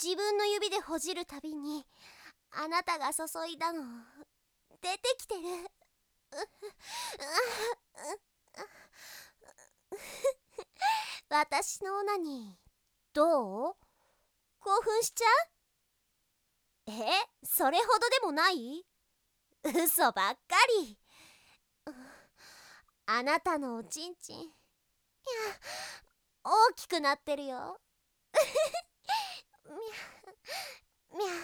自分の指でほじるたびにあなたが注いだの出てきてる。私のオナニーどう？興奮しちゃう？それほどでもない？嘘ばっかり。あなたのおちんちん、いや、大きくなってるよ。みゃみゃ。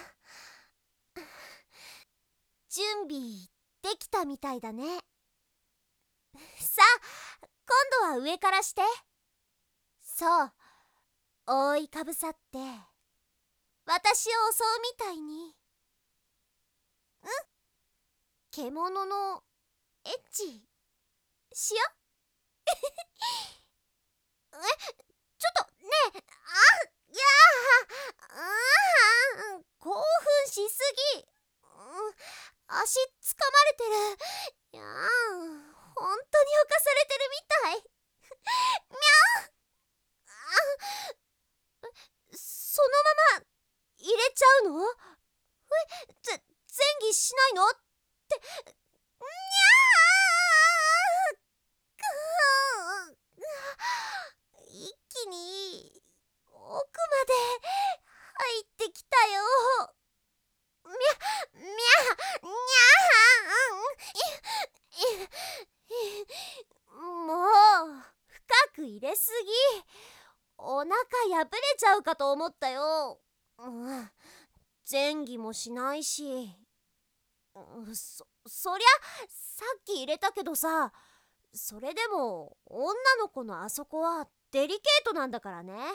準備できたみたいだね。さあ、今度は上からして。そう、覆いかぶさって私を襲うみたいに。獣のエッチしよ。ちょっとねえ、いや興奮しすぎ。足つかまれてる。いや本当に侵されてるみたい。みゃそのまま入れちゃうの？前儀しないのって。にゃー一気に奥まで入ってきたよ。みゃみゃにゃーもう深く入れすぎ。お腹破れちゃうかと思ったよ。前儀もしないし。そりゃさっき入れたけどさ、それでも女の子のあそこはデリケートなんだからね。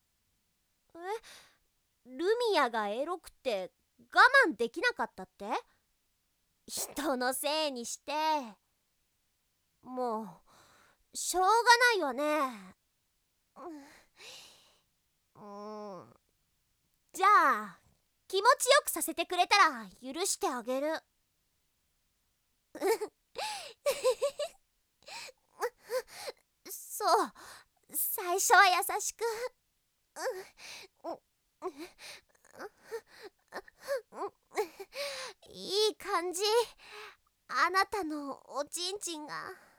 ルミアがエロくて我慢できなかったって？人のせいにして。もうしょうがないわね。じゃあ気持ちよくさせてくれたら許してあげる。そう、最初は優しく。いい感じ。あなたのおちんちんが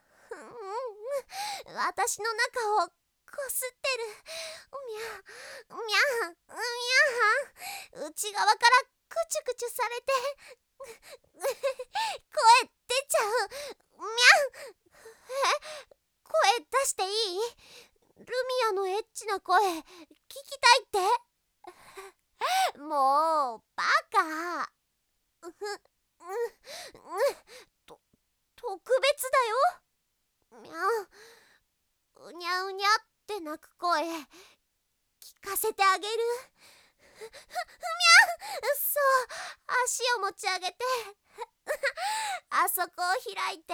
私の中をこすってる。みゃみゃみゃ。内側からクチュクチュされて声出ちゃう。みゃ。声出していい？ルミアのエッチな声聞きたいって？もうバカ。と特別だよ。みゃうにゃうにゃって鳴く声聞かせてあげる。そう足を持ち上げてあそこを開いて。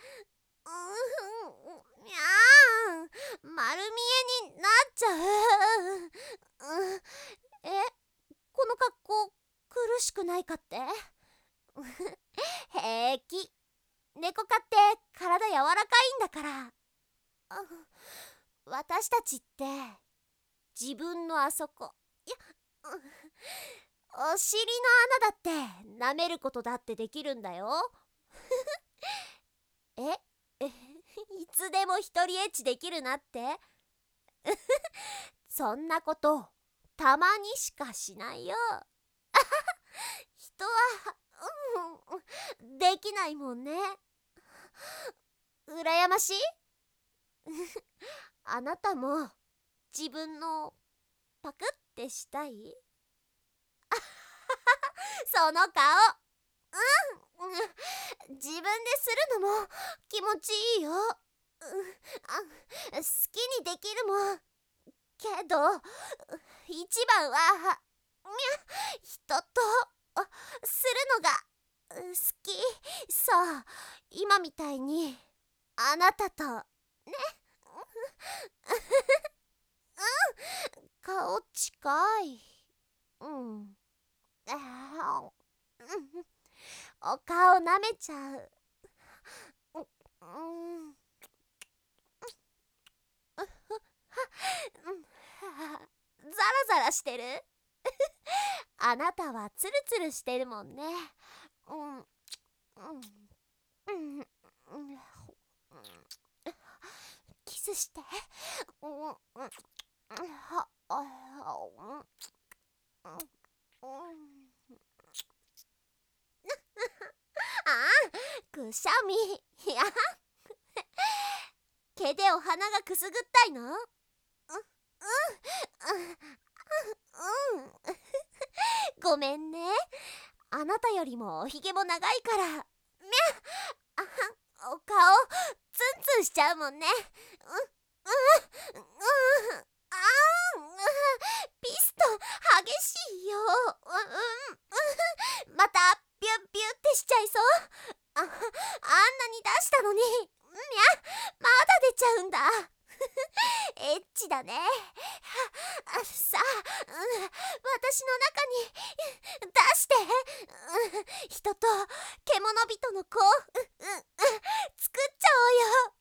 みゃ丸見えになっちゃう。この格好苦しくないかって？平気。猫科って体柔らかいんだから。私たちって自分のあそこ、いや、お尻の穴だって舐めることだってできるんだよ。いつでも一人エッチできるなってそんなことたまにしかしないよ。人は、できないもんね。羨ましいあなたも自分のパクってしたいその顔。自分でするのも気持ちいいよ。好きにできるもん。けど一番は人とするのが好き。そう今みたいにあなたとね。顔近い。お顔舐めちゃう。ザラザラしてる。 あなたはツルツルしてるもんね。うんうんうんキスして。くしゃみ。いや、毛でお花がくすぐったいの？ごめんね。あなたよりもおひげも長いから。みゃお顔ツンツンしちゃうもんね。ピスト激しいよ。またビュッビュッってしちゃいそう。あんなに出したのに。まだ出ちゃうんだ。エッチだね。さあ、私の中に出して。人と獣人の子、作っちゃおうよ。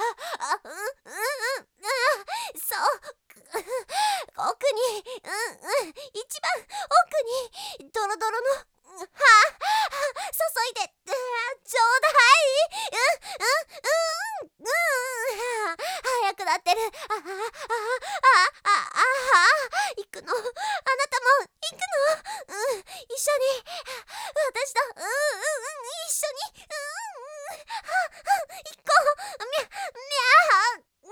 そう、奥に、一番奥にドロドロの注いでちょうだい。早くなってる。行くの。あなたも行くの。一緒に。私と一緒に。行こう。みゃみ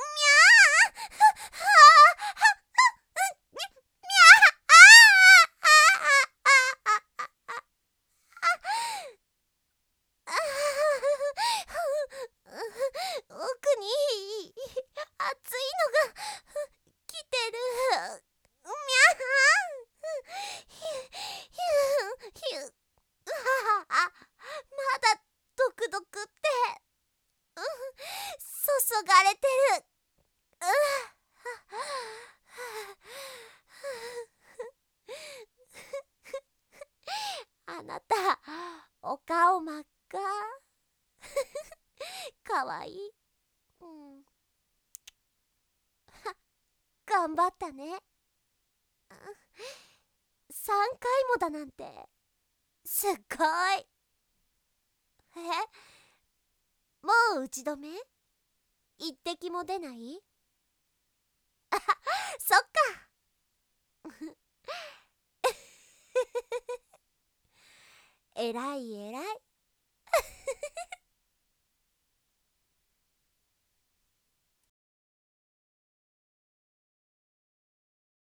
ゃ奥に熱いのが来てる。まだドクドクって、注がれてる。あなた、お顔真っ赤。かわいい。頑張ったね。3回もだなんてすっごい。もう打ち止め？一滴も出ない？そっか。えらいえらい。